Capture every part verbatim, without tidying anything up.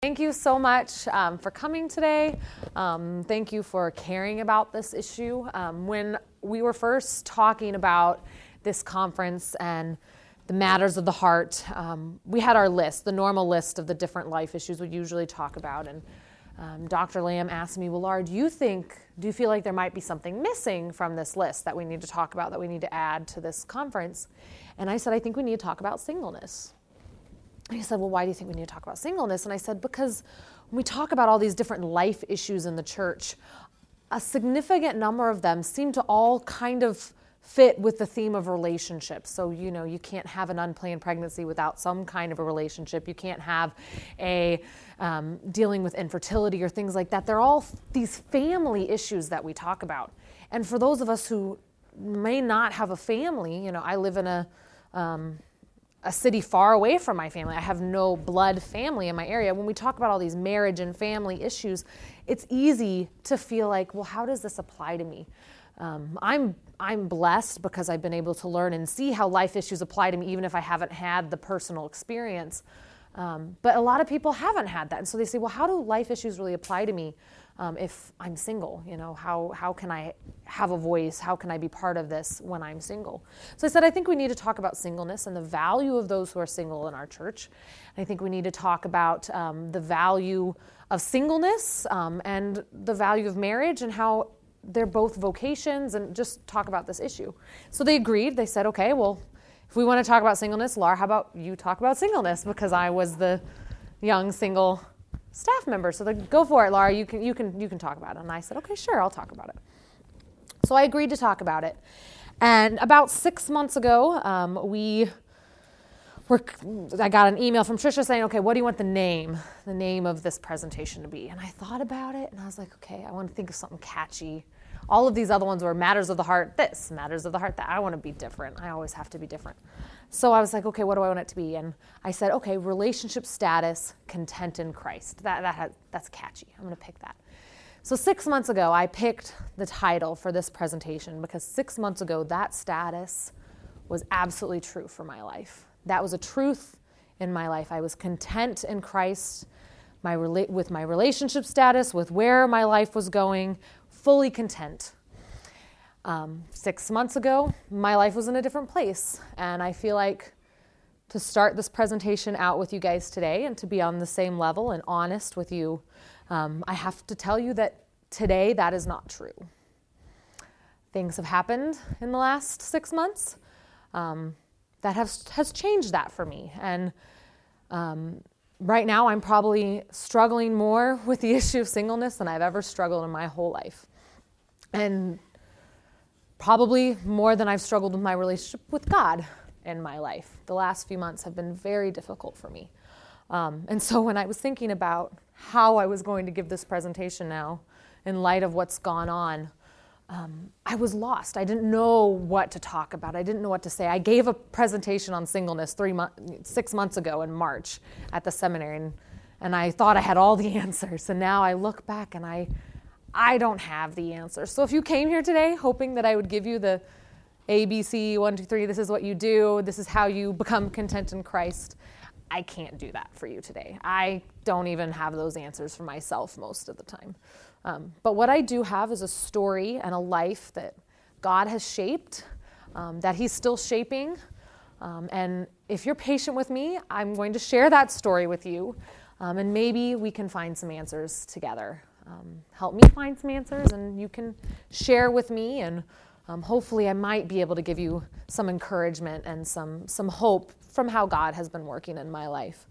Thank you so much um, for coming today. Um, thank you for caring about this issue. Um, when we were first talking about this conference and the matters of the heart, um, we had our list, the normal list of the different life issues we usually talk about. And um, Doctor Lamb asked me, well, Laura, do you think, do you feel like there might be something missing from this list that we need to talk about, that we need to add to this conference? And I said, I think we need to talk about singleness. And he said, well, why do you think we need to talk about singleness? And I said, because when we talk about all these different life issues in the church, a significant number of them seem to all kind of fit with the theme of relationships. So, you know, you can't have an unplanned pregnancy without some kind of a relationship. You can't have a um, dealing with infertility or things like that. They're all f- these family issues that we talk about. And for those of us who may not have a family, you know, I live in a... Um, a city far away from my family. I have no blood family in my area. When we talk about all these marriage and family issues, it's easy to feel like, well, how does this apply to me? Um, I'm I'm blessed because I've been able to learn and see how life issues apply to me, even if I haven't had the personal experience. Um, but a lot of people haven't had that. And so they say, well, how do life issues really apply to me um, if I'm single? You know, how how can I have a voice? How can I be part of this when I'm single? So I said, I think we need to talk about singleness and the value of those who are single in our church. I think we need to talk about um, the value of singleness um, and the value of marriage and how they're both vocations, and just talk about this issue. So they agreed. They said, okay, well, if we want to talk about singleness, Laura, how about you talk about singleness? Because I was the young single staff member. So they go for it, Laura. You can you can you can talk about it. And I said, okay, sure, I'll talk about it. So I agreed to talk about it. And about six months ago, um, we were. I got an email from Tricia saying, okay, what do you want the name, the name of this presentation to be? And I thought about it, and I was like, okay, I want to think of something catchy. All of these other ones were matters of the heart, this, matters of the heart, that. I want to be different. I always have to be different. So I was like, okay, what do I want it to be? And I said, okay, relationship status, content in Christ. That that has, that's catchy. I'm going to pick that. So six months ago, I picked the title for this presentation because six months ago, that status was absolutely true for my life. That was a truth in my life. I was content in Christ, my rela- with my relationship status, with where my life was going, fully content. Um, six months ago, my life was in a different place. And I feel like to start this presentation out with you guys today and to be on the same level and honest with you, um, I have to tell you that today that is not true. Things have happened in the last six months um, that has, has changed that for me. And um, right now I'm probably struggling more with the issue of singleness than I've ever struggled in my whole life. And probably more than I've struggled with my relationship with God in my life. The last few months have been very difficult for me. Um, and so when I was thinking about how I was going to give this presentation now, in light of what's gone on, um, I was lost. I didn't know what to talk about. I didn't know what to say. I gave a presentation on singleness three mo- six months ago in March at the seminary, and, and I thought I had all the answers. And now I look back and I I don't have the answers. So if you came here today hoping that I would give you the A B C, one, two, three, this is what you do, this is how you become content in Christ, I can't do that for you today. I don't even have those answers for myself most of the time. Um, but what I do have is a story and a life that God has shaped, um, that He's still shaping. Um, and if you're patient with me, I'm going to share that story with you. Um, and maybe we can find some answers together. Um, help me find some answers, and you can share with me, and um, hopefully I might be able to give you some encouragement and some some hope from how God has been working in my life.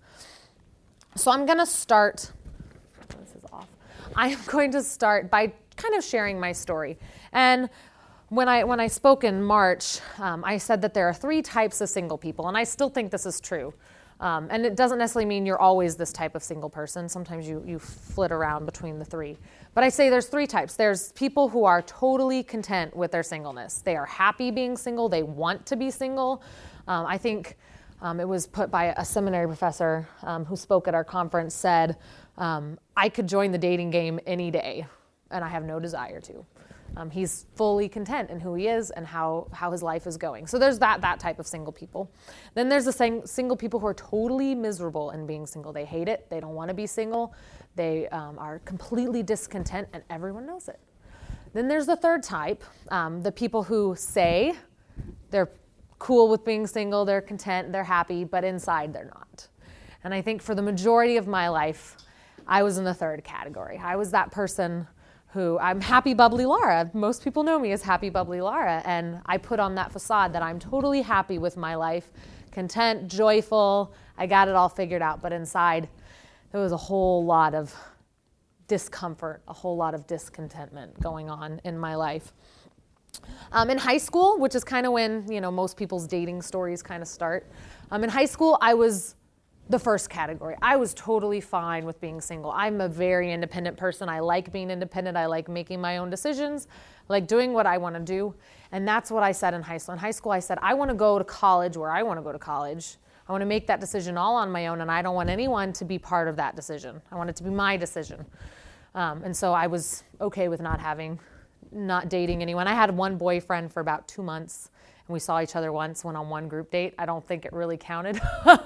So I'm going to start, this is off, I am going to start by kind of sharing my story. And when I when I spoke in March, um, I said that there are three types of single people, and I still think this is true. Um, and it doesn't necessarily mean you're always this type of single person. Sometimes you, you flit around between the three. But I say there's three types. There's people who are totally content with their singleness. They are happy being single. They want to be single. Um, I think um, it was put by a seminary professor um, who spoke at our conference, said, um, I could join the dating game any day, and I have no desire to. Um, he's fully content in who he is and how, how his life is going. So there's that that type of single people. Then there's the sing, single people who are totally miserable in being single. They hate it. They don't want to be single. They um, are completely discontent, and everyone knows it. Then there's the third type, um, the people who say they're cool with being single, they're content, they're happy, but inside they're not. And I think for the majority of my life, I was in the third category. I was that person who, I'm happy, bubbly Laura. Most people know me as happy, bubbly Laura. And I put on that facade that I'm totally happy with my life, content, joyful. I got it all figured out. But inside, there was a whole lot of discomfort, a whole lot of discontentment going on in my life. Um, in high school, which is kind of when, you know, most people's dating stories kind of start. Um, in high school, I was the first category. I was totally fine with being single. I'm a very independent person. I like being independent. I like making my own decisions, I like doing what I want to do. And that's what I said in high school. In high school, I said, I want to go to college where I want to go to college. I want to make that decision all on my own, and I don't want anyone to be part of that decision. I want it to be my decision. Um, and so I was okay with not having, not dating anyone. I had one boyfriend for about two months. We saw each other once, went on one group date. I don't think it really counted.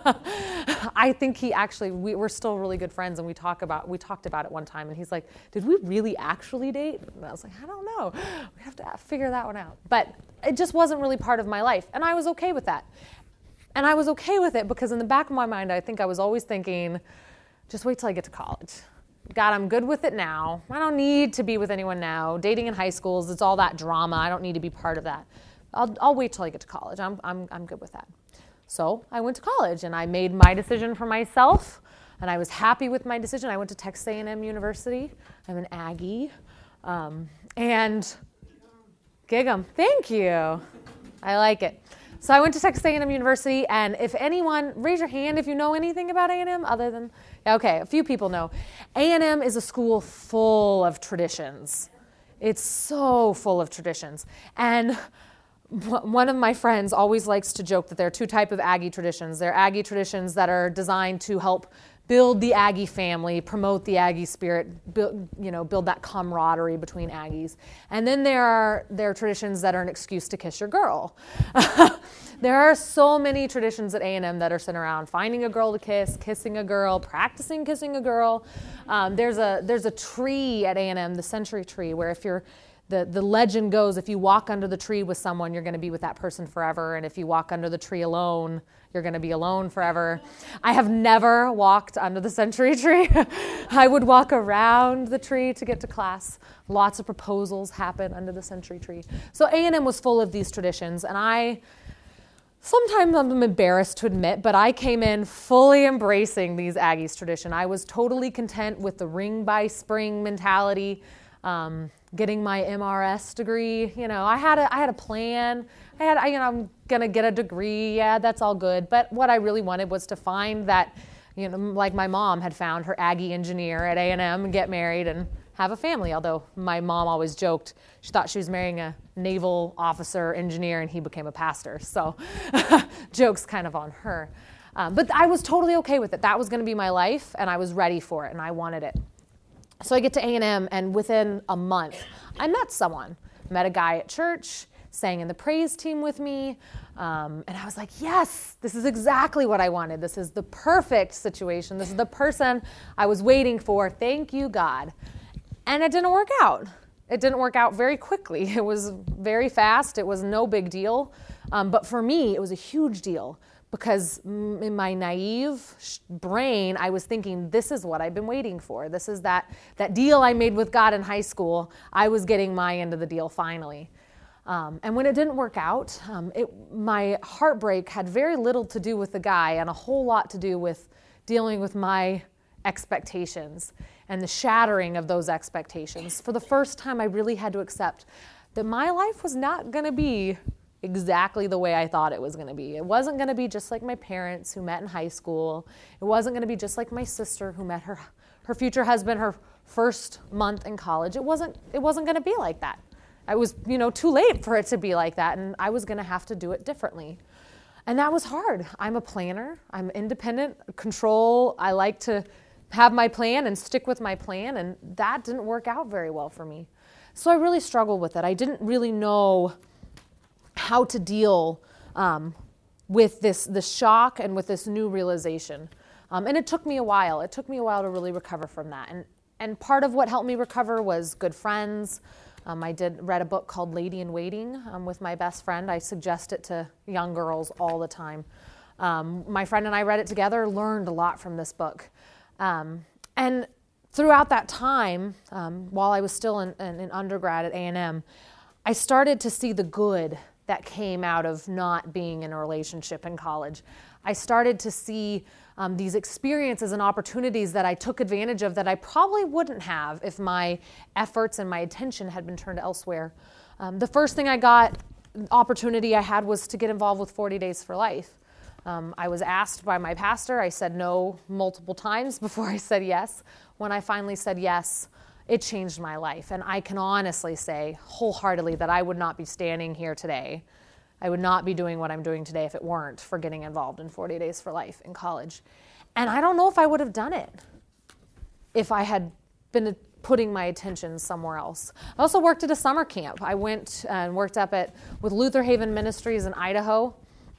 I think he actually, we, we're still really good friends, and we talk about, we talked about it one time, and he's like, did we really actually date? And I was like, I don't know. We have to figure that one out. But it just wasn't really part of my life, and I was okay with that. And I was okay with it because in the back of my mind, I think I was always thinking, just wait till I get to college. God, I'm good with it now. I don't need to be with anyone now. Dating in high schools, it's all that drama. I don't need to be part of that. I'll, I'll wait till I get to college. I'm, I'm, I'm good with that. So I went to college, and I made my decision for myself, and I was happy with my decision. I went to Texas A and M University. I'm an Aggie. Um, and gig 'em. Thank you. I like it. So I went to Texas A and M University, and if anyone, raise your hand if you know anything about A and M other than, okay, a few people know. A and M is a school full of traditions. It's so full of traditions. And one of my friends always likes to joke that there are two types of Aggie traditions. There are Aggie traditions that are designed to help build the Aggie family, promote the Aggie spirit, build, you know, build that camaraderie between Aggies. And then there are there are traditions that are an excuse to kiss your girl. There are so many traditions at A and M that are sent around: finding a girl to kiss, kissing a girl, practicing kissing a girl. Um, there's a there's a tree at A and M, the Century Tree, where if you're The, the legend goes, if you walk under the tree with someone, you're going to be with that person forever. And if you walk under the tree alone, you're going to be alone forever. I have never walked under the Century Tree. I would walk around the tree to get to class. Lots of proposals happen under the Century Tree. So A and M was full of these traditions. And I, sometimes I'm embarrassed to admit, but I came in fully embracing these Aggies tradition. I was totally content with the ring by spring mentality. Um, getting my M R S degree, you know, I had a, I had a plan. I had, I, you know, I'm gonna get a degree. Yeah, that's all good. But what I really wanted was to find that, you know, like my mom had found her Aggie engineer at A and M and get married and have a family. Although my mom always joked, she thought she was marrying a naval officer engineer and he became a pastor. So jokes kind of on her. Um, but I was totally okay with it. That was gonna be my life, and I was ready for it, and I wanted it. So I get to A and M, and within a month, I met someone. Met a guy at church, sang in the praise team with me, um, and I was like, yes, this is exactly what I wanted. This is the perfect situation. This is the person I was waiting for. Thank you, God. And it didn't work out. It didn't work out very quickly. It was very fast. It was no big deal. Um, but for me, it was a huge deal. Because in my naive brain, I was thinking, this is what I've been waiting for. This is that, that deal I made with God in high school. I was getting my end of the deal finally. Um, and when it didn't work out, um, it, my heartbreak had very little to do with the guy and a whole lot to do with dealing with my expectations and the shattering of those expectations. For the first time, I really had to accept that my life was not going to be exactly the way I thought it was going to be. It wasn't going to be just like my parents who met in high school. It wasn't going to be just like my sister who met her her future husband her first month in college. It wasn't it wasn't going to be like that. I was, you know, too late for it to be like that, and I was going to have to do it differently. And that was hard. I'm a planner. I'm independent, control. I like to have my plan and stick with my plan, and that didn't work out very well for me. So I really struggled with it. I didn't really know how to deal um, with this, the shock and with this new realization. Um, and it took me a while. It took me a while to really recover from that. And and part of what helped me recover was good friends. Um, I did read a book called Lady in Waiting um, with my best friend. I suggest it to young girls all the time. Um, my friend and I read it together, learned a lot from this book. Um, and throughout that time, um, while I was still in, in, in undergrad at A and M, I started to see the good that came out of not being in a relationship in college. I started to see um, these experiences and opportunities that I took advantage of that I probably wouldn't have if my efforts and my attention had been turned elsewhere. Um, the first thing I got, opportunity I had, was to get involved with forty Days for Life. Um, I was asked by my pastor. I said no multiple times before I said yes. When I finally said yes, it changed my life. And I can honestly say wholeheartedly that I would not be standing here today. I would not be doing what I'm doing today if it weren't for getting involved in forty Days for Life in college. And I don't know if I would have done it if I had been putting my attention somewhere else. I also worked at a summer camp. I went and worked up at with Luther Haven Ministries in Idaho.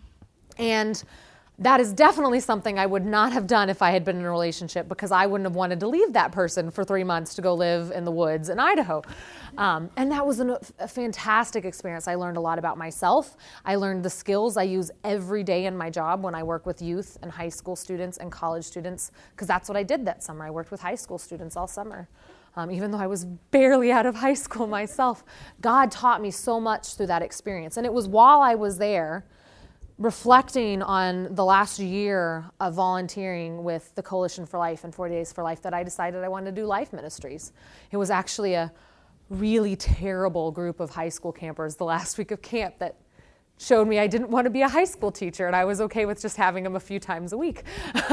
And that is definitely something I would not have done if I had been in a relationship, because I wouldn't have wanted to leave that person for three months to go live in the woods in Idaho. Um, and that was an, a fantastic experience. I learned a lot about myself. I learned the skills I use every day in my job when I work with youth and high school students and college students, because that's what I did that summer. I worked with high school students all summer. Um, even though I was barely out of high school myself, God taught me so much through that experience. And it was while I was there, reflecting on the last year of volunteering with the Coalition for Life and forty Days for Life, that I decided I wanted to do life ministries. It was actually a really terrible group of high school campers the last week of camp that showed me I didn't want to be a high school teacher, and I was okay with just having them a few times a week.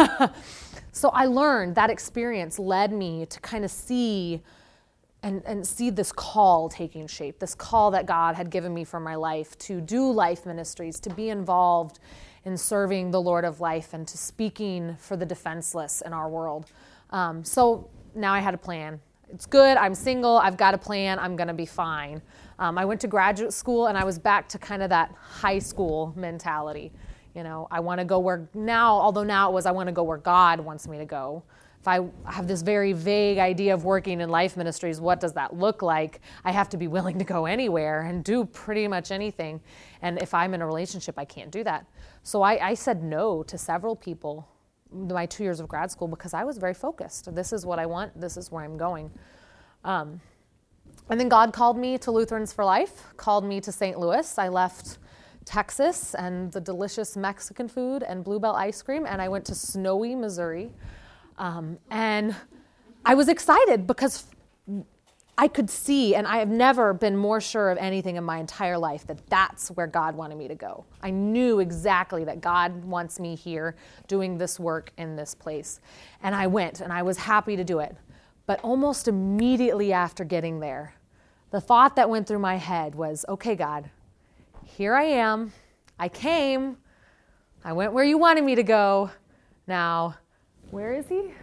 So I learned that experience led me to kind of see And, and see this call taking shape, this call that God had given me for my life to do life ministries, to be involved in serving the Lord of life and to speaking for the defenseless in our world. Um, so now I had a plan. It's good, I'm single, I've got a plan, I'm gonna be fine. Um, I went to graduate school and I was back to kind of that high school mentality. You know, I wanna go where now, although now it was I wanna go where God wants me to go. If I have this very vague idea of working in life ministries, what does that look like? I have to be willing to go anywhere and do pretty much anything. And if I'm in a relationship, I can't do that. So I, I said no to several people my two years of grad school because I was very focused. This is what I want. This is where I'm going. Um, and then God called me to Lutherans for Life, called me to Saint Louis. I left Texas and the delicious Mexican food and Bluebell ice cream, and I went to snowy Missouri. Um, and I was excited because I could see, and I have never been more sure of anything in my entire life, that that's where God wanted me to go. I knew exactly that God wants me here doing this work in this place. And I went, and I was happy to do it. But almost immediately after getting there, the thought that went through my head was, okay, God, here I am. I came. I went where you wanted me to go. Now, where is he?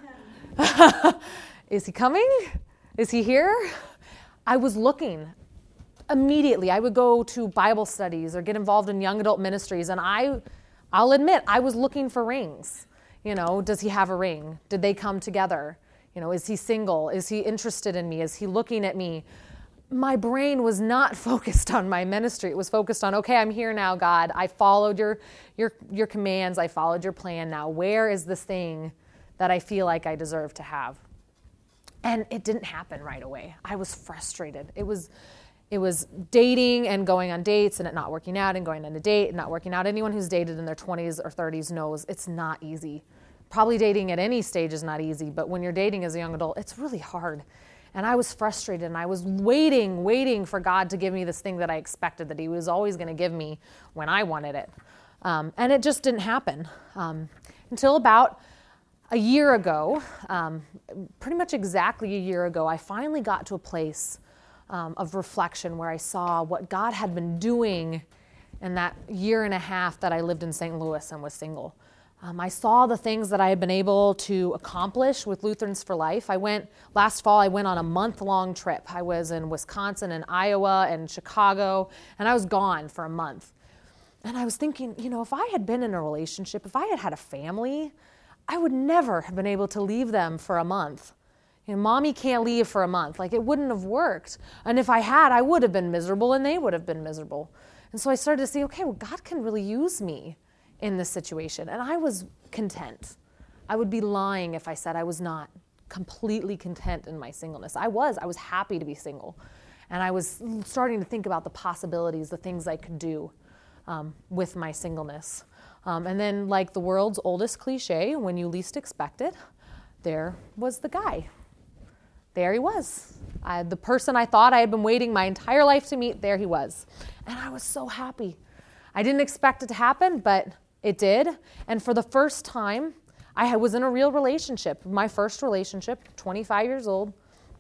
Is he coming? Is he here? I was looking immediately. I would go to Bible studies or get involved in young adult ministries, and I, I'll admit, I was looking for rings. You know, does he have a ring? Did they come together? You know, is he single? Is he interested in me? Is he looking at me? My brain was not focused on my ministry. It was focused on, okay, I'm here now, God. I followed your your your commands. I followed your plan. Now, where is this thing that I feel like I deserve to have? And it didn't happen right away. I was frustrated. It was it was dating and going on dates and it not working out, and going on a date and not working out. Anyone who's dated in their twenties or thirties knows it's not easy. Probably dating at any stage is not easy, but when you're dating as a young adult, it's really hard. And I was frustrated, and I was waiting, waiting for God to give me this thing that I expected, that he was always going to give me when I wanted it. Um, and it just didn't happen um, until about a year ago, um, pretty much exactly a year ago, I finally got to a place um, of reflection where I saw what God had been doing in that year and a half that I lived in Saint Louis and was single. Um, I saw the things that I had been able to accomplish with Lutherans for Life. I went, last fall, I went on a month-long trip. I was in Wisconsin and Iowa and Chicago, and I was gone for a month. And I was thinking, you know, if I had been in a relationship, if I had had a family, I would never have been able to leave them for a month. You know, mommy can't leave for a month. Like, it wouldn't have worked. And if I had, I would have been miserable, and they would have been miserable. And so I started to see, okay, well, God can really use me in this situation. And I was content. I would be lying if I said I was not completely content in my singleness. I was. I was happy to be single. And I was starting to think about the possibilities, the things I could do um, with my singleness. Um, and then, like the world's oldest cliche, when you least expect it, there was the guy. There he was. I, the person I thought I had been waiting my entire life to meet, there he was. And I was so happy. I didn't expect it to happen, but it did. And for the first time, I was in a real relationship, my first relationship, twenty-five years old.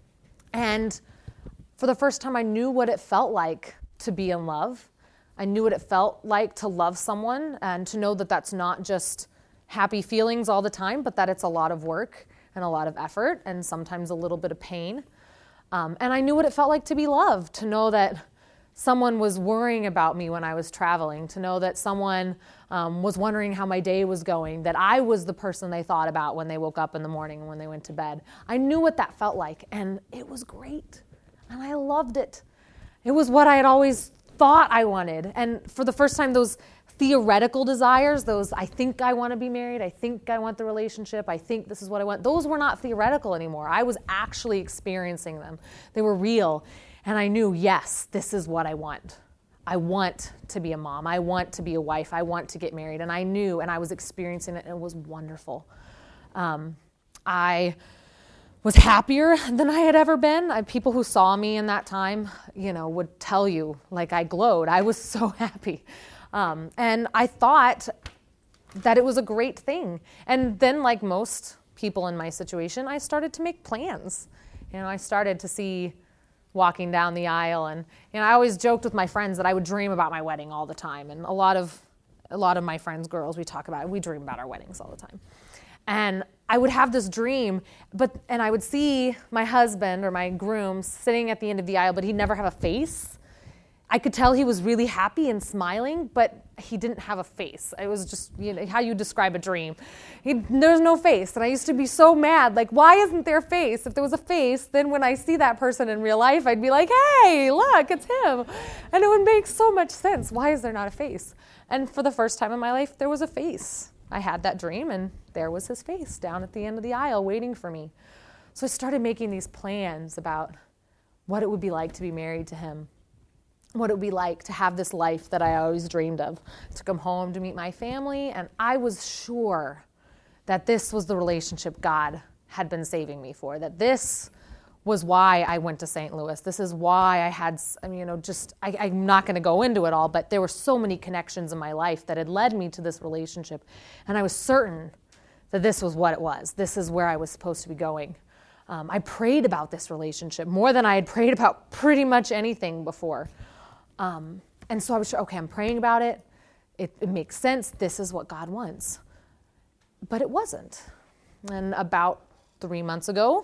And for the first time, I knew what it felt like to be in love. I knew what it felt like to love someone and to know that that's not just happy feelings all the time, but that it's a lot of work and a lot of effort and sometimes a little bit of pain. Um, and I knew what it felt like to be loved, to know that someone was worrying about me when I was traveling, to know that someone um, was wondering how my day was going, that I was the person they thought about when they woke up in the morning and when they went to bed. I knew what that felt like, and it was great, and I loved it. It was what I had always thought I wanted, and for the first time, those theoretical desires, those I think I want to be married, I think I want the relationship, I think this is what I want, those were not theoretical anymore. I was actually experiencing them. They were real. And I knew, yes, this is what I want. I want to be a mom. I want to be a wife. I want to get married. And I knew, and I was experiencing it, and it was wonderful. Um, I was happier than I had ever been. I, people who saw me in that time, you know, would tell you, like, I glowed. I was so happy. Um, and I thought that it was a great thing. And then, like most people in my situation, I started to make plans. You know, I started to see walking down the aisle, and you know, I always joked with my friends that I would dream about my wedding all the time, and a lot of a lot of my friends, girls, we talk about it, we dream about our weddings all the time. And I would have this dream, but and I would see my husband or my groom sitting at the end of the aisle, but he'd never have a face. I could tell he was really happy and smiling, but he didn't have a face. It was just, you know, how you describe a dream. He, there's no face, and I used to be so mad. Like, why isn't there a face? If there was a face, then when I see that person in real life, I'd be like, hey, look, it's him. And it would make so much sense. Why is there not a face? And for the first time in my life, there was a face. I had that dream, and there was his face down at the end of the aisle waiting for me. So I started making these plans about what it would be like to be married to him. What it would be like to have this life that I always dreamed of, to come home to meet my family, and I was sure that this was the relationship God had been saving me for, that this was why I went to Saint Louis. This is why I had, I mean, you know, just, I, I'm not going to go into it all, but there were so many connections in my life that had led me to this relationship, and I was certain that this was what it was. This is where I was supposed to be going. Um, I prayed about this relationship more than I had prayed about pretty much anything before. Um, and so I was, okay, I'm praying about it. it. It makes sense. This is what God wants. But it wasn't. And about three months ago,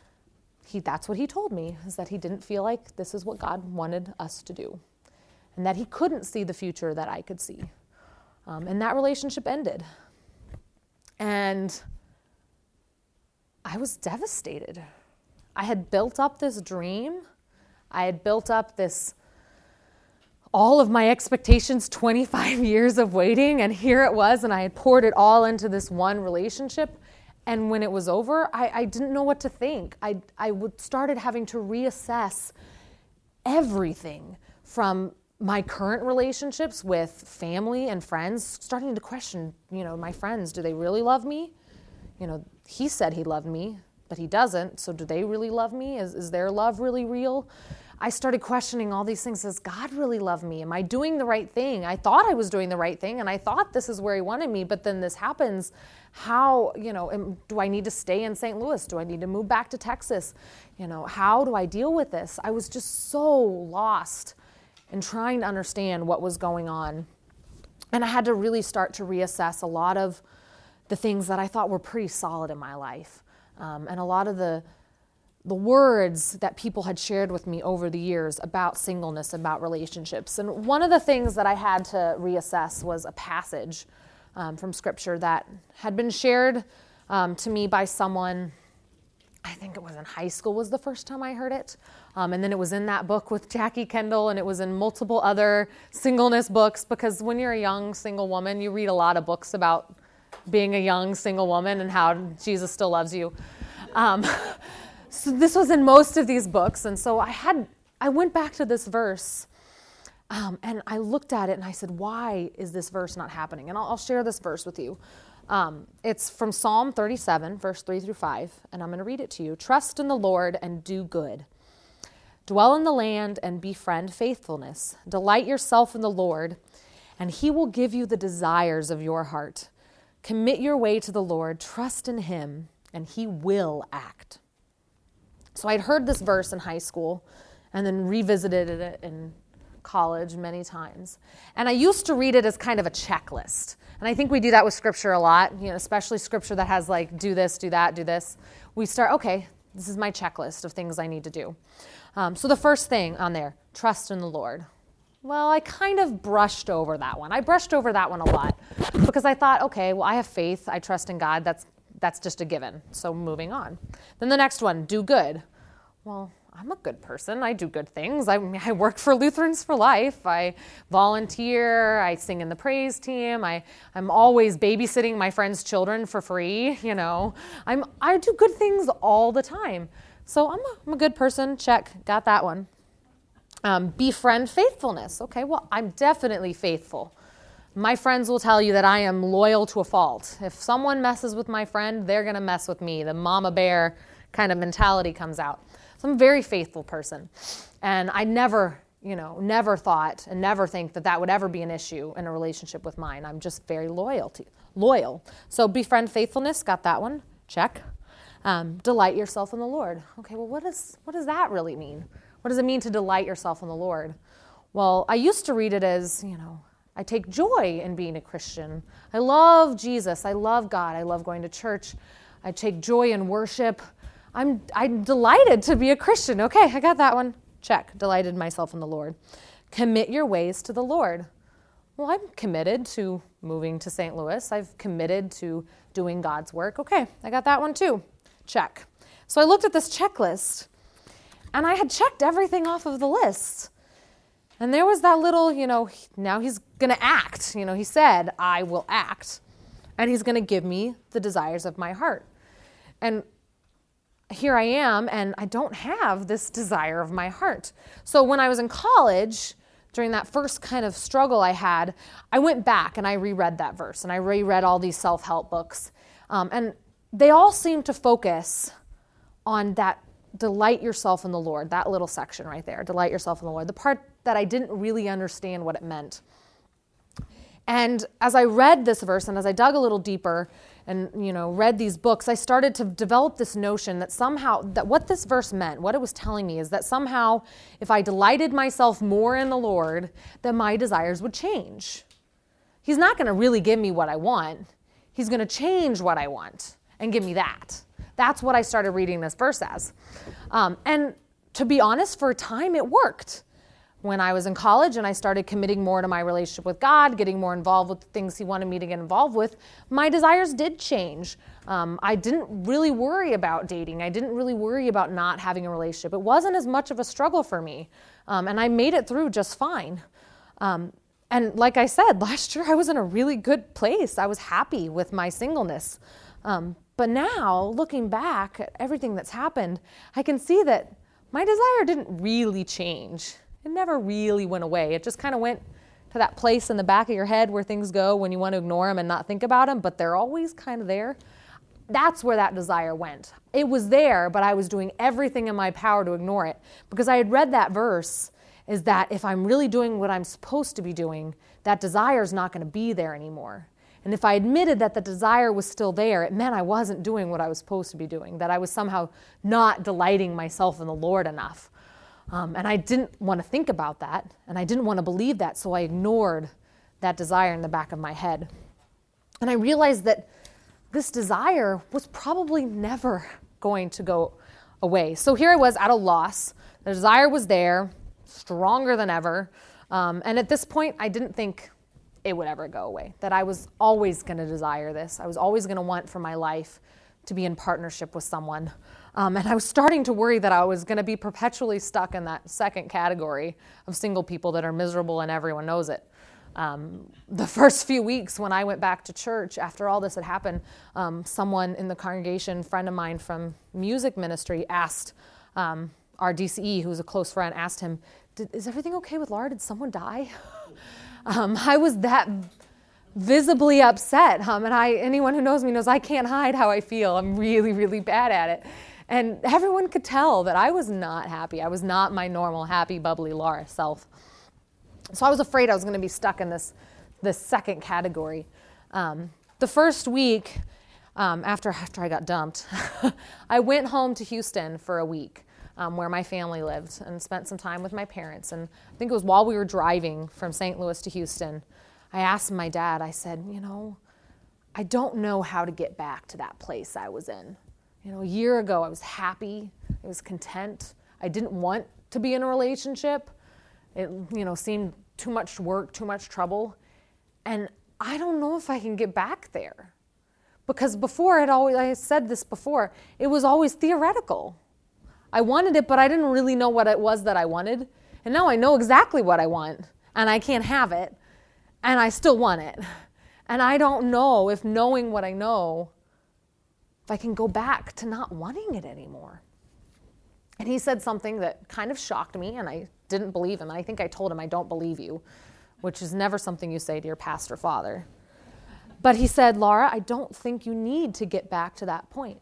he, that's what he told me, is that he didn't feel like this is what God wanted us to do. And that he couldn't see the future that I could see. Um, and that relationship ended. And I was devastated. I had built up this dream. I had built up this all of my expectations, twenty-five years of waiting, and here it was, and I had poured it all into this one relationship, and when it was over, I, I didn't know what to think. I, I would started having to reassess everything from my current relationships with family and friends, starting to question, you know, my friends, do they really love me? You know, he said he loved me, but he doesn't, so do they really love me? Is, is their love really real? I started questioning all these things. Does God really love me? Am I doing the right thing? I thought I was doing the right thing, and I thought this is where he wanted me, but then this happens. How, you know, am, do I need to stay in Saint Louis? Do I need to move back to Texas? You know, how do I deal with this? I was just so lost in trying to understand what was going on. And I had to really start to reassess a lot of the things that I thought were pretty solid in my life. Um, and a lot of the the words that people had shared with me over the years about singleness, about relationships. And one of the things that I had to reassess was a passage um, from Scripture that had been shared um, to me by someone, I think it was in high school was the first time I heard it. Um, and then it was in that book with Jackie Kendall, and it was in multiple other singleness books, because when you're a young single woman, you read a lot of books about being a young single woman and how Jesus still loves you. Um, So this was in most of these books, and so I had I went back to this verse, um, and I looked at it and I said, "Why is this verse not happening?" And I'll, I'll share this verse with you. Um, it's from Psalm thirty-seven, verse three through five, and I'm going to read it to you. "Trust in the Lord and do good. Dwell in the land and befriend faithfulness. Delight yourself in the Lord, and He will give you the desires of your heart. Commit your way to the Lord. Trust in Him, and He will act." So I'd heard this verse in high school and then revisited it in college many times. And I used to read it as kind of a checklist. And I think we do that with Scripture a lot, you know, especially Scripture that has like, do this, do that, do this. We start, okay, this is my checklist of things I need to do. Um, so the first thing on there, trust in the Lord. Well, I kind of brushed over that one. I brushed over that one a lot because I thought, okay, well, I have faith. I trust in God. That's That's just a given. So moving on. Then the next one, do good. Well, I'm a good person. I do good things. I, I work for Lutherans for Life. I volunteer. I sing in the praise team. I, I'm always babysitting my friends' children for free. You know, I'm I do good things all the time. So I'm a, I'm a good person. Check. Got that one. Um, befriend faithfulness. Okay, well, I'm definitely faithful. My friends will tell you that I am loyal to a fault. If someone messes with my friend, they're going to mess with me. The mama bear kind of mentality comes out. So I'm a very faithful person. And I never, you know, never thought and never think that that would ever be an issue in a relationship with mine. I'm just very loyal to, loyal. So befriend faithfulness, got that one. Check. Um, delight yourself in the Lord. Okay, well, what does, what does that really mean? What does it mean to delight yourself in the Lord? Well, I used to read it as, you know, I take joy in being a Christian. I love Jesus. I love God. I love going to church. I take joy in worship. I'm I'm delighted to be a Christian. Okay, I got that one. Check. Delighted myself in the Lord. Commit your ways to the Lord. Well, I'm committed to moving to Saint Louis. I've committed to doing God's work. Okay, I got that one too. Check. So I looked at this checklist, and I had checked everything off of the list. And there was that little, you know, now he's going to act. You know, he said, I will act. And he's going to give me the desires of my heart. And here I am, and I don't have this desire of my heart. So when I was in college, during that first kind of struggle I had, I went back and I reread that verse. And I reread all these self-help books. Um, and they all seemed to focus on that delight yourself in the Lord, that little section right there, delight yourself in the Lord, the part that I didn't really understand what it meant. And as I read this verse and as I dug a little deeper and, you know, read these books, I started to develop this notion that somehow, that what this verse meant, what it was telling me is that somehow if I delighted myself more in the Lord, that my desires would change. He's not going to really give me what I want. He's going to change what I want and give me that. That's what I started reading this verse as. Um, and to be honest, for a time it worked. When I was in college and I started committing more to my relationship with God, getting more involved with the things He wanted me to get involved with, my desires did change. Um, I didn't really worry about dating. I didn't really worry about not having a relationship. It wasn't as much of a struggle for me. Um, and I made it through just fine. Um, and like I said, last year I was in a really good place. I was happy with my singleness. Um, but now, looking back at everything that's happened, I can see that my desire didn't really change. It never really went away. It just kind of went to that place in the back of your head where things go when you want to ignore them and not think about them, but they're always kind of there. That's where that desire went. It was there, but I was doing everything in my power to ignore it because I had read that verse is that if I'm really doing what I'm supposed to be doing, that desire is not going to be there anymore. And if I admitted that the desire was still there, it meant I wasn't doing what I was supposed to be doing, that I was somehow not delighting myself in the Lord enough. Um, and I didn't want to think about that, and I didn't want to believe that, so I ignored that desire in the back of my head. And I realized that this desire was probably never going to go away. So here I was at a loss. The desire was there, stronger than ever. Um, and at this point, I didn't think it would ever go away, that I was always going to desire this. I was always going to want for my life to be in partnership with someone. Um, and I was starting to worry that I was going to be perpetually stuck in that second category of single people that are miserable and everyone knows it. Um, the first few weeks when I went back to church after all this had happened, um, someone in the congregation, friend of mine from music ministry, asked um, our D C E, who's a close friend, asked him, Did, is everything okay with Laura? Did someone die? um, I was that visibly upset. Um, and I, anyone who knows me knows I can't hide how I feel. I'm really, really bad at it. And everyone could tell that I was not happy. I was not my normal, happy, bubbly Laura self. So I was afraid I was going to be stuck in this, this second category. Um, the first week um, after, after I got dumped, I went home to Houston for a week um, where my family lived and spent some time with my parents. And I think it was while we were driving from Saint Louis to Houston, I asked my dad, I said, you know, I don't know how to get back to that place I was in. You know, a year ago I was happy, I was content. I didn't want to be in a relationship. It, you know, seemed too much work, too much trouble. And I don't know if I can get back there. Because before, it always, I said this before, it was always theoretical. I wanted it, but I didn't really know what it was that I wanted. And now I know exactly what I want, and I can't have it, and I still want it. And I don't know if knowing what I know, if I can go back to not wanting it anymore. And he said something that kind of shocked me, and I didn't believe him. And I think I told him, I don't believe you, which is never something you say to your pastor father. But he said, Laura, I don't think you need to get back to that point.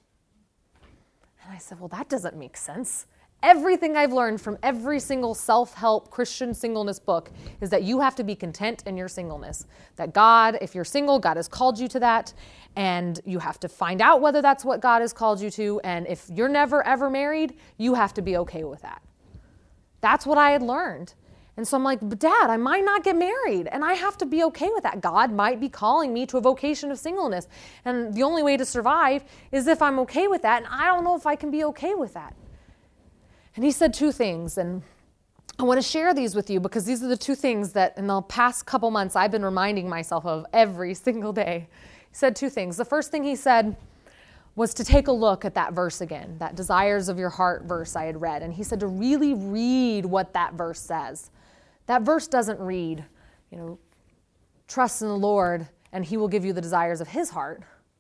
And I said, well, that doesn't make sense. Everything I've learned from every single self-help Christian singleness book is that you have to be content in your singleness. That God, if you're single, God has called you to that, and you have to find out whether that's what God has called you to, and if you're never, ever married, you have to be okay with that. That's what I had learned. And so I'm like, but Dad, I might not get married, and I have to be okay with that. God might be calling me to a vocation of singleness, and the only way to survive is if I'm okay with that, and I don't know if I can be okay with that. And he said two things, and I want to share these with you because these are the two things that in the past couple months I've been reminding myself of every single day. He said two things. The first thing he said was to take a look at that verse again, that desires of your heart verse I had read. And he said to really read what that verse says. That verse doesn't read, you know, trust in the Lord and he will give you the desires of his heart.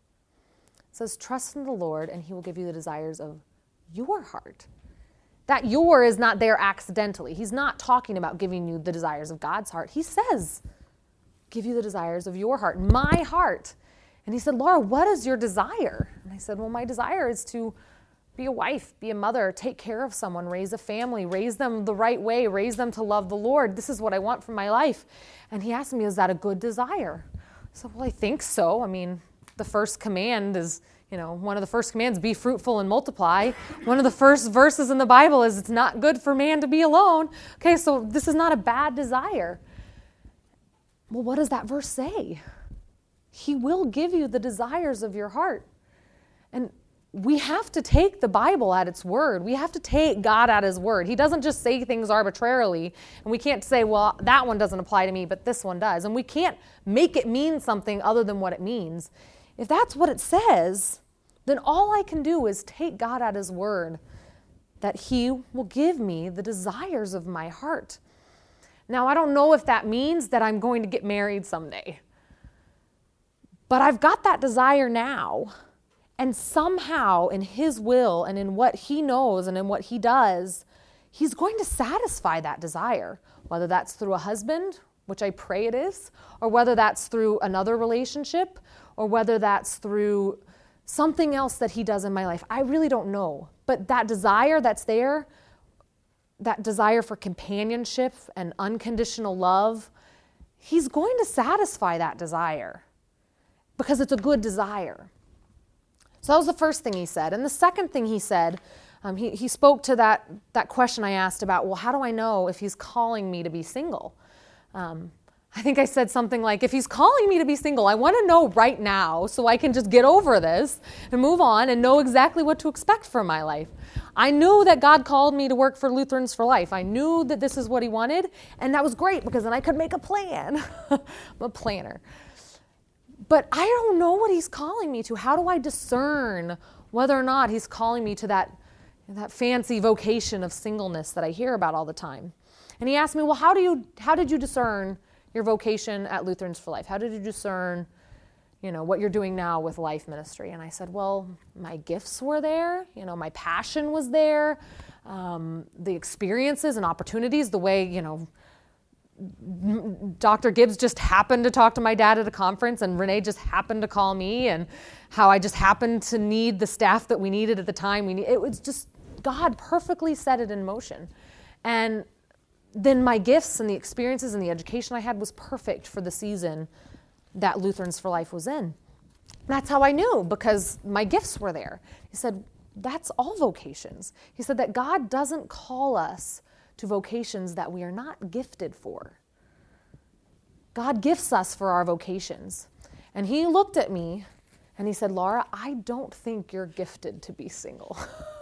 It says trust in the Lord and he will give you the desires of your heart. That your is not there accidentally. He's not talking about giving you the desires of God's heart. He says, give you the desires of your heart, my heart. And he said, Laura, what is your desire? And I said, well, my desire is to be a wife, be a mother, take care of someone, raise a family, raise them the right way, raise them to love the Lord. This is what I want from my life. And he asked me, is that a good desire? I said, well, I think so. I mean, the first command is, you know, one of the first commands, be fruitful and multiply. One of the first verses in the Bible is it's not good for man to be alone. Okay, so this is not a bad desire. Well, what does that verse say? He will give you the desires of your heart. And we have to take the Bible at its word. We have to take God at his word. He doesn't just say things arbitrarily, and we can't say, well, that one doesn't apply to me, but this one does. And we can't make it mean something other than what it means. If that's what it says, then all I can do is take God at his word that he will give me the desires of my heart. Now, I don't know if that means that I'm going to get married someday, but I've got that desire now. And somehow in his will and in what he knows and in what he does, he's going to satisfy that desire, whether that's through a husband, which I pray it is, or whether that's through another relationship, or whether that's through something else that he does in my life. I really don't know. But that desire that's there, that desire for companionship and unconditional love, he's going to satisfy that desire because it's a good desire. So that was the first thing he said. And the second thing he said, um, he, he spoke to that, that question I asked about, well, how do I know if he's calling me to be single? Um, I think I said something like, if he's calling me to be single, I want to know right now so I can just get over this and move on and know exactly what to expect from my life. I knew that God called me to work for Lutherans for Life. I knew that this is what he wanted, and that was great because then I could make a plan. I'm a planner. But I don't know what he's calling me to. How do I discern whether or not he's calling me to that, that fancy vocation of singleness that I hear about all the time? And he asked me, well, how do you, how did you discern your vocation at Lutherans for Life? How did you discern, you know, what you're doing now with life ministry? And I said, well, my gifts were there. You know, my passion was there. Um, the experiences and opportunities, the way, you know, Doctor Gibbs just happened to talk to my dad at a conference, and Renee just happened to call me, and how I just happened to need the staff that we needed at the time. We need, it was just, God perfectly set it in motion. And then my gifts and the experiences and the education I had was perfect for the season that Lutherans for Life was in. That's how I knew, because my gifts were there. He said, that's all vocations. He said that God doesn't call us to vocations that we are not gifted for. God gifts us for our vocations. And he looked at me and he said, Laura, I don't think you're gifted to be single.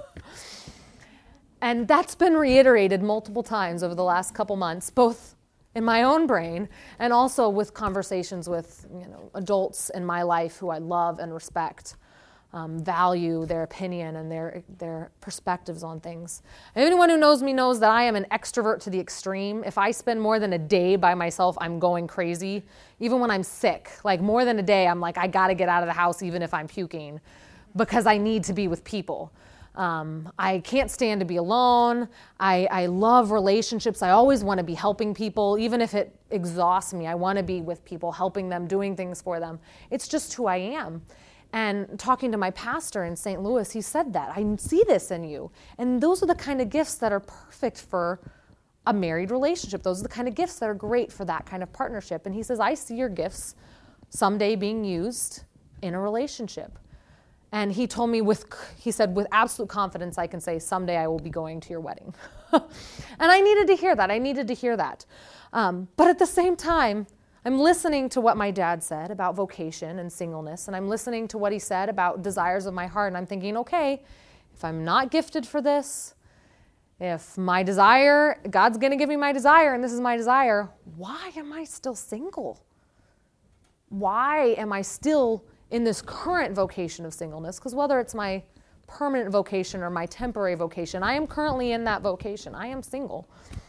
And that's been reiterated multiple times over the last couple months, both in my own brain and also with conversations with, you know, adults in my life who I love and respect, um, value their opinion and their their perspectives on things. Anyone who knows me knows that I am an extrovert to the extreme. If I spend more than a day by myself, I'm going crazy. Even when I'm sick, like more than a day, I'm like, I gotta get out of the house even if I'm puking, because I need to be with people. Um, I can't stand to be alone. I, I love relationships. I always want to be helping people, even if it exhausts me. I want to be with people, helping them, doing things for them. It's just who I am. And talking to my pastor in Saint Louis, he said that. I see this in you. And those are the kind of gifts that are perfect for a married relationship. Those are the kind of gifts that are great for that kind of partnership. And he says, I see your gifts someday being used in a relationship. And he told me with, he said, with absolute confidence, I can say, someday I will be going to your wedding. And I needed to hear that. I needed to hear that. Um, but at the same time, I'm listening to what my dad said about vocation and singleness. And I'm listening to what he said about desires of my heart. And I'm thinking, okay, if I'm not gifted for this, if my desire, God's going to give me my desire, and this is my desire, why am I still single? Why am I still in this current vocation of singleness? Because whether it's my permanent vocation or my temporary vocation, I am currently in that vocation. I am single.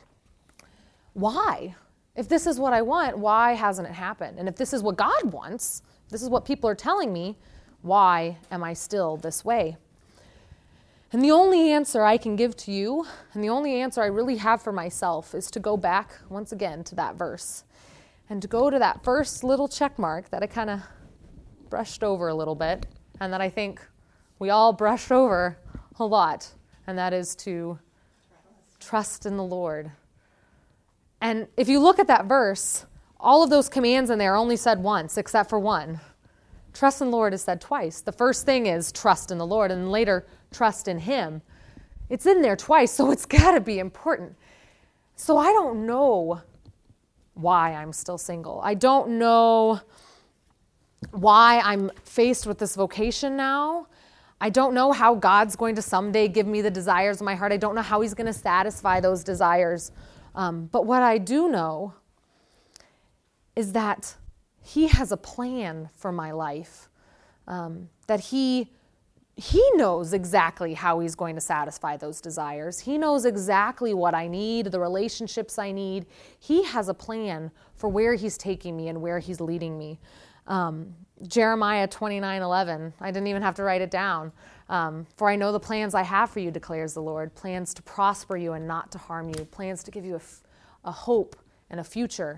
Why? If this is what I want, why hasn't it happened? And if this is what God wants, this is what people are telling me, why am I still this way? And the only answer I can give to you, and the only answer I really have for myself, is to go back once again to that verse. And to go to that first little check mark that I kind of brushed over a little bit, and that I think we all brush over a lot, and that is to trust in the Lord. And if you look at that verse, all of those commands in there are only said once, except for one. Trust in the Lord is said twice. The first thing is trust in the Lord, and later trust in Him. It's in there twice, so it's got to be important. So I don't know why I'm still single. I don't know why I'm faced with this vocation now. I don't know how God's going to someday give me the desires of my heart. I don't know how He's going to satisfy those desires. Um, but what I do know is that He has a plan for my life, um, that He He knows exactly how He's going to satisfy those desires. He knows exactly what I need, the relationships I need. He has a plan for where He's taking me and where He's leading me. Um, Jeremiah twenty-nine eleven, I didn't even have to write it down. Um, For I know the plans I have for you, declares the Lord, plans to prosper you and not to harm you, plans to give you a, f- a hope and a future.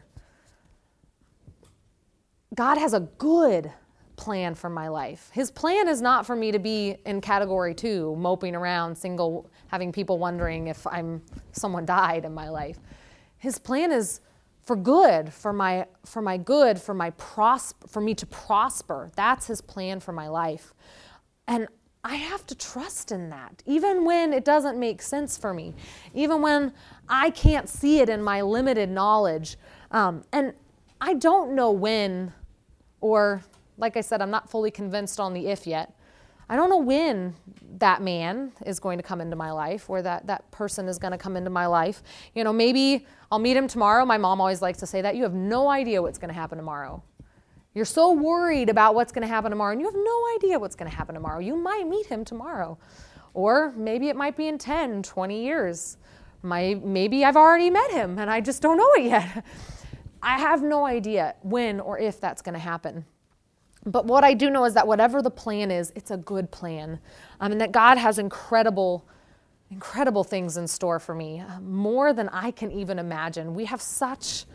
God has a good plan for my life. His plan is not for me to be in category two, moping around, single, having people wondering if I'm someone died in my life. His plan is for good, for my for my good, for my pros- for me to prosper. That's His plan for my life. And I have to trust in that, even when it doesn't make sense for me, even when I can't see it in my limited knowledge. Um, and I don't know when, or like I said, I'm not fully convinced on the if yet. I don't know when that man is going to come into my life, or that, that person is going to come into my life. You know, maybe I'll meet him tomorrow. My mom always likes to say that. You have no idea what's going to happen tomorrow. You're so worried about what's going to happen tomorrow, and you have no idea what's going to happen tomorrow. You might meet him tomorrow. Or maybe it might be in ten, twenty years. My, maybe I've already met him, and I just don't know it yet. I have no idea when or if that's going to happen. But what I do know is that whatever the plan is, it's a good plan. Um, and that God has incredible, incredible things in store for me, uh, more than I can even imagine. We have such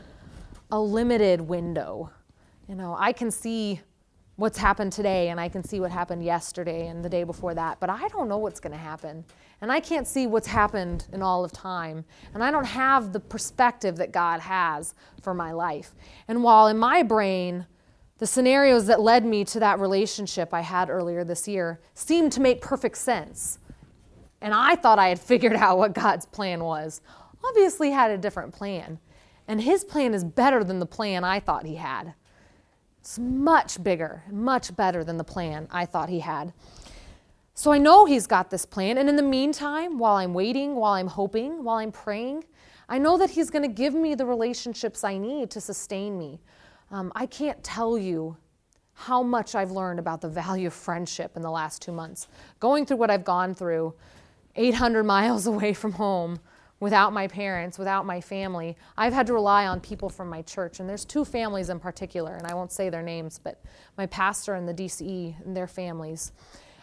a limited window. You know, I can see what's happened today, and I can see what happened yesterday and the day before that, but I don't know what's going to happen. And I can't see what's happened in all of time. And I don't have the perspective that God has for my life. And while in my brain, the scenarios that led me to that relationship I had earlier this year seemed to make perfect sense. And I thought I had figured out what God's plan was. Obviously had a different plan. And his plan is better than the plan I thought he had. It's much bigger, much better than the plan I thought he had. So I know he's got this plan. And in the meantime, while I'm waiting, while I'm hoping, while I'm praying, I know that he's going to give me the relationships I need to sustain me. Um, I can't tell you how much I've learned about the value of friendship in the last two months. Going through what I've gone through, eight hundred miles away from home, without my parents, without my family, I've had to rely on people from my church. And there's two families in particular, and I won't say their names, but my pastor and the D C E and their families.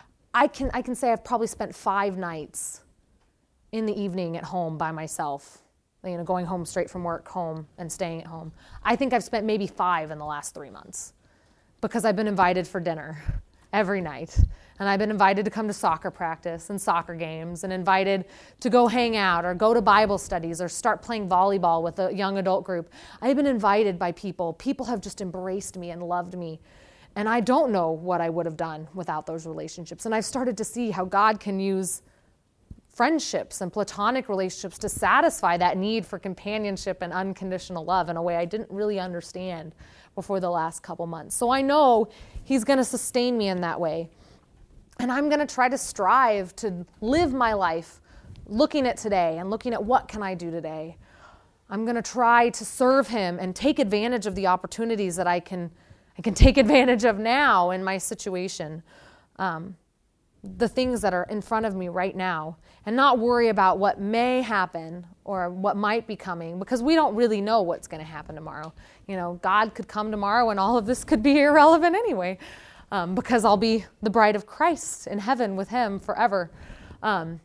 I can, I can say I've probably spent five nights in the evening at home by myself. You know, going home straight from work, home, and staying at home. I think I've spent maybe five in the last three months because I've been invited for dinner every night. And I've been invited to come to soccer practice and soccer games, and invited to go hang out or go to Bible studies or start playing volleyball with a young adult group. I've been invited by people. People have just embraced me and loved me. And I don't know what I would have done without those relationships. And I've started to see how God can use friendships and platonic relationships to satisfy that need for companionship and unconditional love in a way I didn't really understand before the last couple months. So I know he's going to sustain me in that way. And I'm going to try to strive to live my life looking at today and looking at what can I do today. I'm going to try to serve him and take advantage of the opportunities that I can I can take advantage of now in my situation. Um, the things that are in front of me right now, and not worry about what may happen or what might be coming, because we don't really know what's going to happen tomorrow. You know, God could come tomorrow and all of this could be irrelevant anyway, um, because I'll be the bride of Christ in heaven with him forever. Um,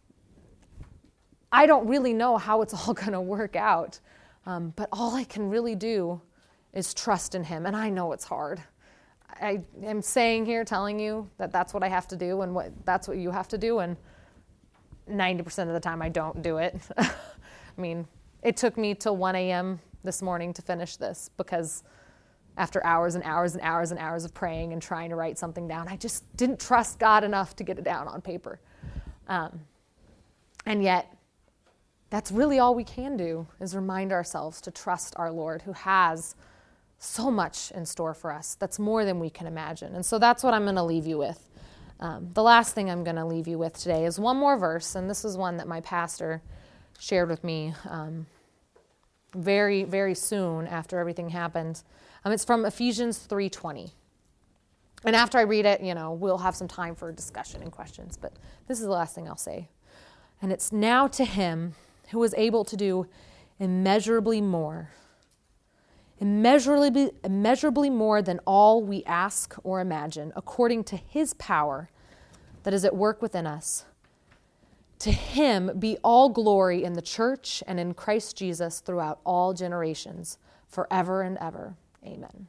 I don't really know how it's all going to work out, um, but all I can really do is trust in him, and I know it's hard. I am saying here, telling you that that's what I have to do, and what that's what you have to do, and ninety percent of the time I don't do it. I mean, it took me till one a.m. this morning to finish this, because after hours and hours and hours and hours of praying and trying to write something down, I just didn't trust God enough to get it down on paper. Um, and yet, that's really all we can do, is remind ourselves to trust our Lord, who has so much in store for us. That's more than we can imagine. And so that's what I'm going to leave you with. Um, the last thing I'm going to leave you with today is one more verse, and this is one that my pastor shared with me um, very, very soon after everything happened. Um, it's from Ephesians three twenty. And after I read it, you know, we'll have some time for discussion and questions, but this is the last thing I'll say. And it's, now to him who is able to do immeasurably more, immeasurably, immeasurably more than all we ask or imagine, according to his power that is at work within us. To him be all glory in the church and in Christ Jesus throughout all generations, forever and ever. Amen.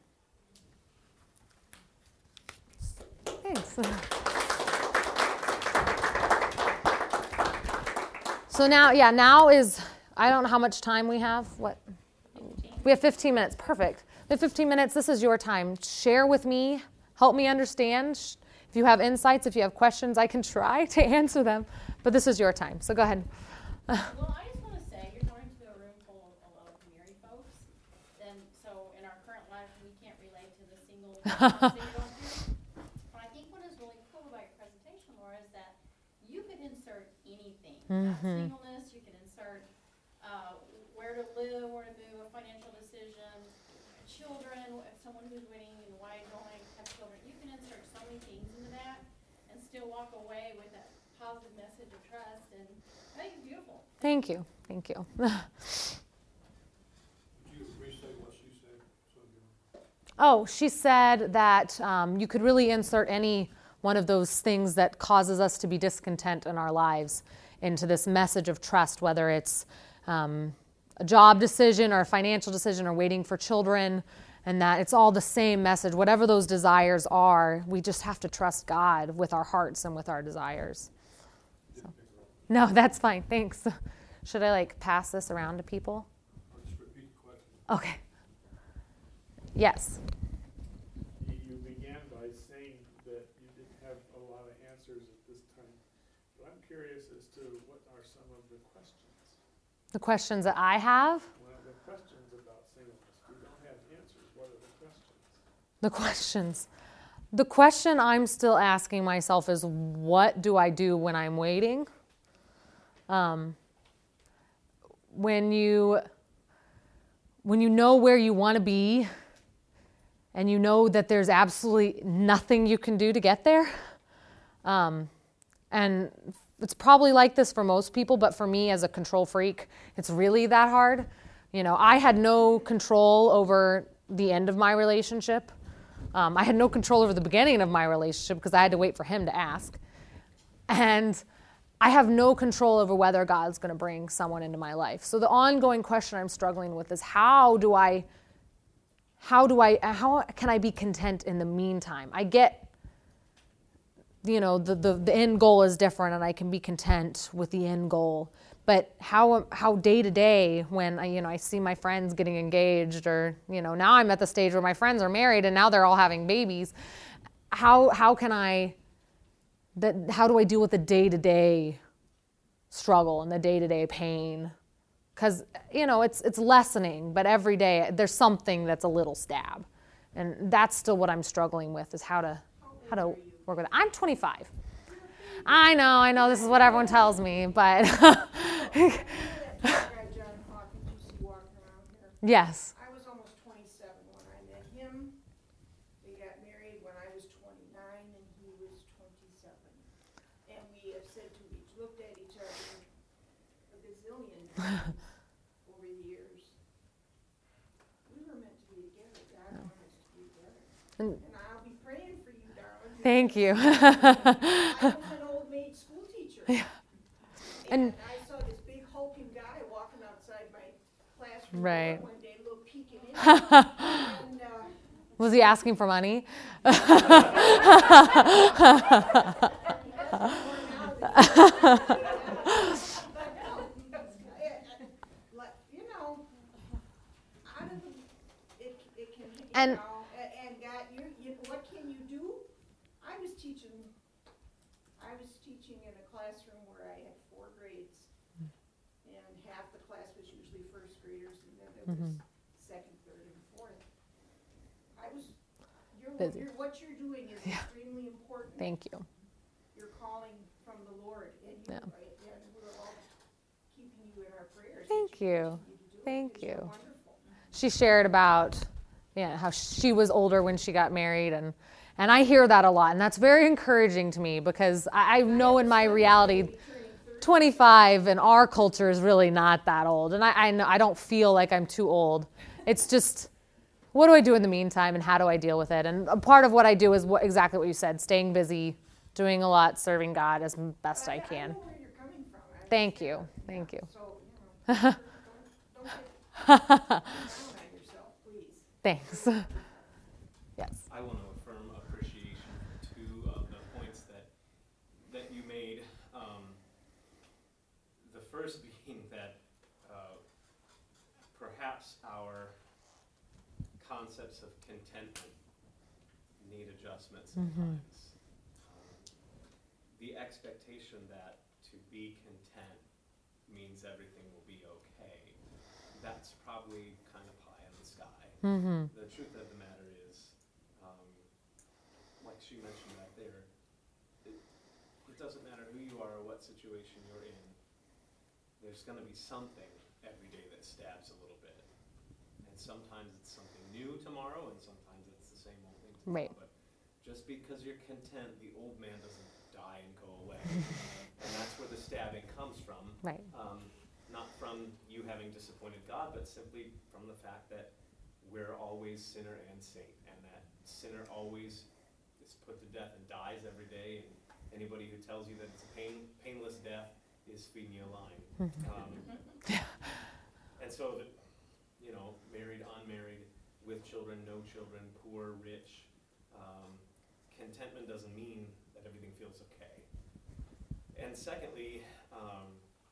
Thanks. So now, yeah, now is, I don't know how much time we have. What? We have fifteen minutes. Perfect. We have fifteen minutes. This is your time. Share with me. Help me understand. If you have insights, if you have questions, I can try to answer them. But this is your time. So go ahead. Well, I just want to say, you're going to a room full of married folks. Then, so in our So you don't do. But I think what is really cool about your presentation, Laura, is that you could insert anything. Uh, Mhm. singleness, you could insert uh, where to live, where to move, a financial decision, children, if someone who's waiting and why don't I have children. You can insert so many things into that and still walk away with that positive message of trust. And I think it's beautiful. Thank you. Thank you. Would you restate what she said? So you- Oh, she said that um, you could really insert any one of those things that causes us to be discontent in our lives into this message of trust, whether it's um, a job decision or a financial decision or waiting for children, and that it's all the same message. Whatever those desires are, we just have to trust God with our hearts and with our desires. So. No, that's fine. Thanks. Should I like pass this around to people? Or just repeat the question. Okay. Yes. You you began by saying that you didn't have a lot of answers at this time. But I'm curious as to what are some of the questions? The questions that I have. Well, the questions about singleness. We don't have answers. What are the questions? The questions. The question I'm still asking myself is, what do I do when I'm waiting? Um, when you when you know where you want to be, and you know that there's absolutely nothing you can do to get there, um, and it's probably like this for most people, but for me as a control freak, it's really that hard. You know, I had no control over the end of my relationship. Um, I had no control over the beginning of my relationship because I had to wait for him to ask. And I have no control over whether God's going to bring someone into my life. So the ongoing question I'm struggling with is how do I, how do I, how can I be content in the meantime? I get, you know, the, the, the end goal is different and I can be content with the end goal. But how how day to day when I, you know, I see my friends getting engaged, or, you know, now I'm at the stage where my friends are married and now they're all having babies. How how can I that how do I deal with the day to day struggle and the day to day pain? Because, you know, it's it's lessening, but every day there's something that's a little stab, and that's still what I'm struggling with, is how to how to work with it. I'm twenty-five. I know, I know, this is what everyone tells me, but yes. I was almost twenty-seven when I met him. We got married when I was twenty-nine and he was twenty-seven. And we have said to each, looked at each other a gazillion times over the years. We were meant to be together. God wanted us to be together. And And I'll be praying for you, darling. thank you. I was an old maid school teacher. Yeah. And, And- I saw this big hulking guy walking outside my classroom Right. door one day, a little peeking in. and, uh, Was he asking for money? Like, you know, out of the, it, it can, you And- know, a- and God, you, you, what can you do? I was teaching, I was teaching in a classroom where I had four grades, and half the class was usually first graders, and then there was Mhm. second, third, and fourth. I was, you're, Busy. you're, what you're doing is Yeah. extremely important. Thank you. You're calling from the Lord, and you, Yeah. and we're all keeping you in our prayers. Thank that you you. continue to do it, Thank 'cause you're you. wonderful. She shared about, yeah, how she was older when she got married, and and I hear that a lot, and that's very encouraging to me, because I, I know in my reality, twenty-five in our culture is really not that old, and I I, know, I don't feel like I'm too old. It's just, what do I do in the meantime, and how do I deal with it? And a part of what I do is what, exactly what you said: staying busy, doing a lot, serving God as best I I can. know where you're coming from. I Thank understand. you, thank you. So, you know, don't, don't get down on yourself, please. Thanks. Yes. I want to affirm appreciation for two of the points that that you made. Um, the first being that uh, perhaps our concepts of contentment need adjustment sometimes. Um, the expectation that to be content means everything will be okay, that's probably kind of pie in the sky. Mm-hmm. The truth of the matter is, um, she mentioned that there, it, it doesn't matter who you are or what situation you're in, there's going to be something every day that stabs a little bit. And sometimes it's something new tomorrow, and sometimes it's the same old thing tomorrow. Right. But just because you're content, the old man doesn't die and go away. And that's where the stabbing comes from. Right. Um, not from you having disappointed God, but simply from the fact that we're always sinner and saint, and that sinner always is put to death and dies every day, and anybody who tells you that it's a pain, painless death is feeding you a line. Um, and so, that, you know, married, unmarried, with children, no children, poor, rich, um, contentment doesn't mean that everything feels okay. And secondly, um,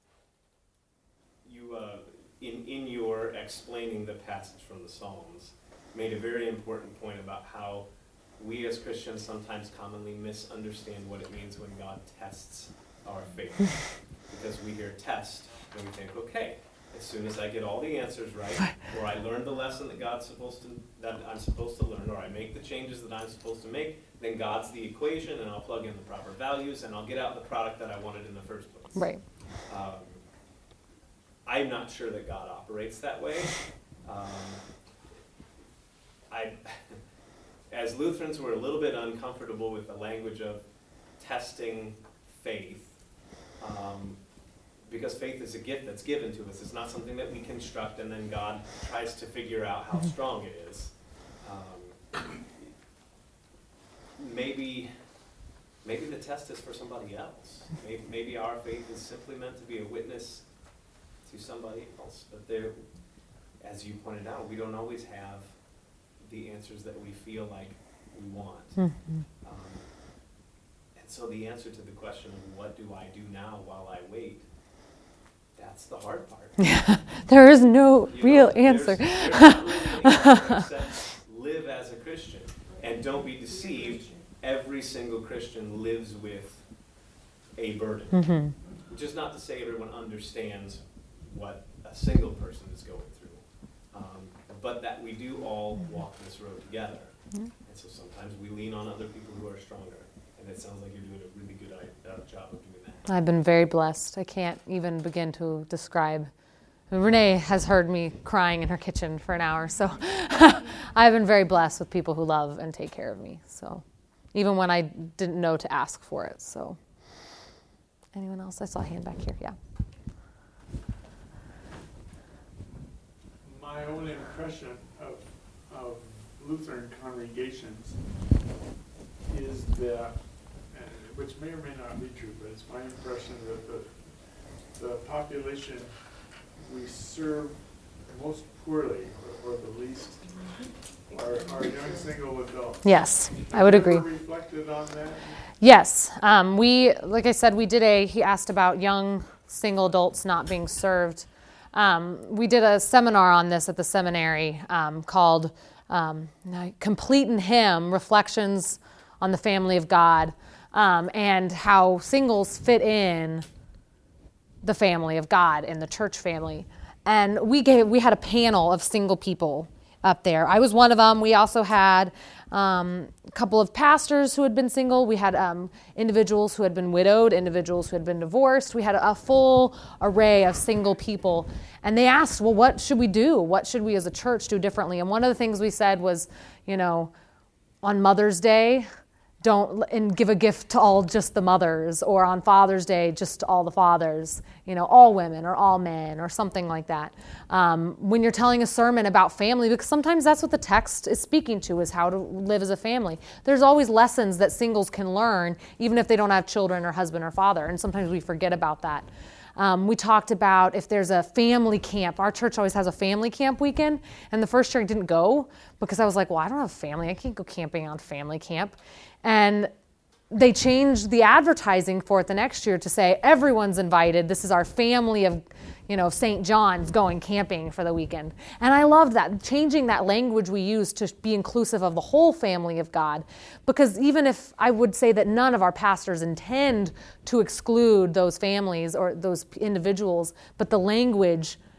you, uh, in, in your explaining the passage from the Psalms, made a very important point about how we as Christians sometimes commonly misunderstand what it means when God tests our faith. Because we hear test, and we think, okay, as soon as I get all the answers right, or I learn the lesson that God's supposed to, that I'm supposed to learn, or I make the changes that I'm supposed to make, then God's the equation, and I'll plug in the proper values, and I'll get out the product that I wanted in the first place. Right. Um, I'm not sure that God operates that way. Um, I, as Lutherans, we're a little bit uncomfortable with the language of testing faith, um, because faith is a gift that's given to us. It's not something that we construct and then God tries to figure out how strong it is. Um, maybe, maybe the test is for somebody else. Maybe, maybe our faith is simply meant to be a witness to somebody else. But there, as you pointed out, we don't always have the answers that we feel like we want. Mm-hmm. Um, and so the answer to the question of what do I do now while I wait, that's the hard part. Yeah, there is no You real know, answer. There's, there's not really an answer except live as a Christian. And don't be deceived, every single Christian lives with a burden. Mm-hmm. Which is not to say everyone understands what a single person is going through. Um, but that we do all walk this road together. Mm-hmm. And so sometimes we lean on other people who are stronger. And it sounds like you're doing a really good uh, job of doing that. I've been very blessed. I can't even begin to describe. Renee has heard me crying in her kitchen for an hour, so I've been very blessed with people who love and take care of me. So even when I didn't know to ask for it. So anyone else? I saw a hand back here. Yeah. My own impression of, of Lutheran congregations is that, and which may or may not be true, but it's my impression that the, the population we serve most poorly, or, or the least, are, are young single adults. Yes, I would agree. Have you ever reflected on that? Yes. Um, we, like I said, we did a, he asked about young single adults not being served. Um, we did a seminar on this at the seminary um, called um, Complete in Him, Reflections on the Family of God, um, and how singles fit in the family of God in the church family. And we gave we had a panel of single people up there. I was one of them. We also had um, a couple of pastors who had been single. We had um, individuals who had been widowed, individuals who had been divorced. We had a full array of single people. And they asked, well, what should we do? What should we as a church do differently? And one of the things we said was, you know, on Mother's Day, don't and give a gift to all just the mothers, or on Father's Day, just to all the fathers, you know, all women or all men or something like that. Um, when you're telling a sermon about family, because sometimes that's what the text is speaking to, is how to live as a family. There's always lessons that singles can learn, even if they don't have children or husband or father, and sometimes we forget about that. Um, we talked about if there's a family camp. Our church always has a family camp weekend, and the first year I didn't go because I was like, well, I don't have family. I can't go camping on family camp. And they changed the advertising for it the next year to say, everyone's invited. This is our family of, you know, Saint John's going camping for the weekend. And I loved that, changing that language we use to be inclusive of the whole family of God. Because even if I would say that none of our pastors intend to exclude those families or those individuals, but the language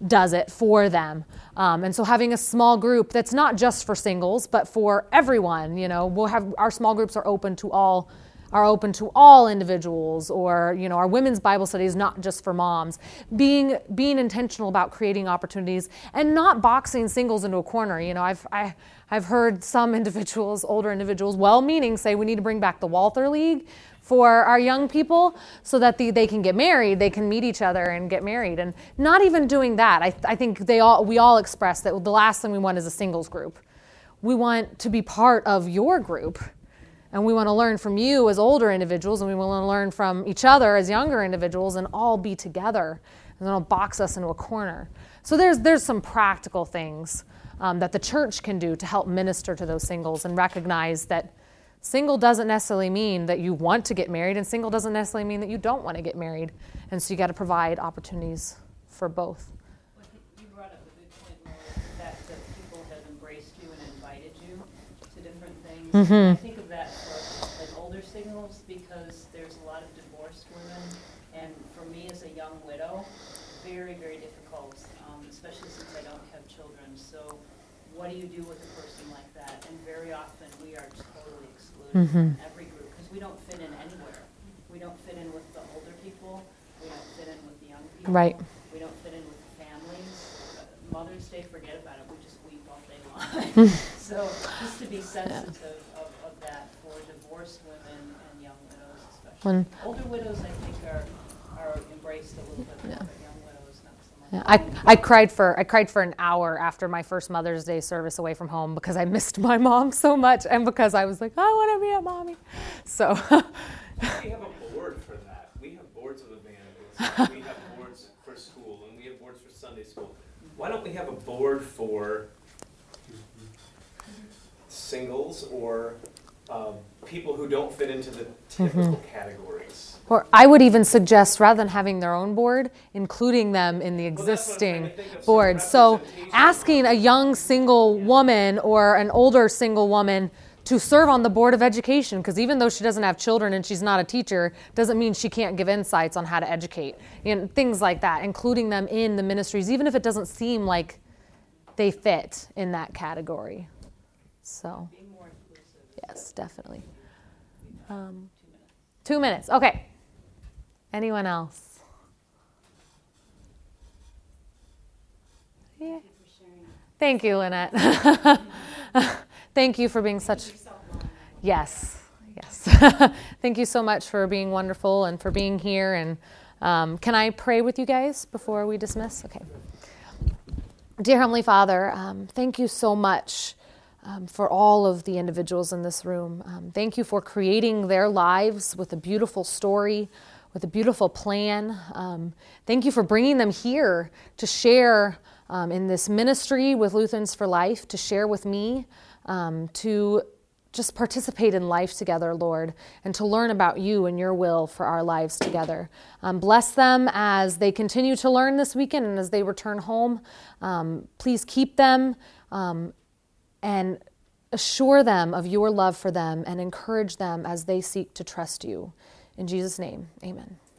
does it for them. Um, and so having a small group that's not just for singles, but for everyone, you know, we'll have, our small groups are open to all, are open to all individuals, or, you know, our women's Bible study is not just for moms. Being, being intentional about creating opportunities and not boxing singles into a corner. You know, I've, I, I've heard some individuals, older individuals, well-meaning, say we need to bring back the Walther League for our young people so that the, they can get married, they can meet each other and get married. And not even doing that. I, I think they all we all express that the last thing we want is a singles group. We want to be part of your group, and we want to learn from you as older individuals, and we want to learn from each other as younger individuals, and all be together, and then it'll box us into a corner. So there's there's some practical things um, that the church can do to help minister to those singles and recognize that single doesn't necessarily mean that you want to get married, and single doesn't necessarily mean that you don't want to get married. And so you got to provide opportunities for both. Well, you brought up a good point, Laura, the fact that people have embraced you and invited you to different things. Mm-hmm. I think of that for like older singles because there's a lot of divorced women, and for me as a young widow, very, very difficult, um, especially since I don't have children. So what do you do with a person like that? And very often we are totally excluded Mm-hmm. from every group because we don't fit in anywhere. We don't fit in with the older people. We don't fit in with the young people. Right. We don't fit in with the families. Uh, Mother's Day, forget about it. We just weep all day long. So just to be sensitive of, of that for divorced women and young widows especially. When, Older widows, I think, are, are embraced a little bit more, Yeah. but young widows, not so much. yeah, I, I cried for I cried for an hour after my first Mother's Day service away from home because I missed my mom so much, and because I was like, I want to be a mommy. So We have a board for that. We have boards of evangelism. We have boards for school, and we have boards for Sunday school. Why don't we have a board for singles or um, people who don't fit into the typical categories? Or I would even suggest, rather than having their own board, including them in the Well, that's what I'm trying existing to think of, some boards. So representation. asking a young single woman or an older single woman to serve on the Board of Education, because even though she doesn't have children and she's not a teacher, doesn't mean she can't give insights on how to educate. You know, things like that, including them in the ministries, even if it doesn't seem like they fit in that category. So, Being more inclusive. yes, definitely. Um, two minutes. Okay. Anyone else? Yeah. Thank you, Lynette. Thank you for being such. Yes, yes. Thank you so much for being wonderful and for being here. And um, can I pray with you guys before we dismiss? Okay. Dear Heavenly Father, um, thank you so much um, for all of the individuals in this room. Um, thank you for creating their lives with a beautiful story, with a beautiful plan. Um, thank you for bringing them here to share um, in this ministry with Lutherans for Life, to share with me, um, to just participate in life together, Lord, and to learn about you and your will for our lives together. Um, bless them as they continue to learn this weekend and as they return home. Um, please keep them um, and assure them of your love for them and encourage them as they seek to trust you. In Jesus' name, amen.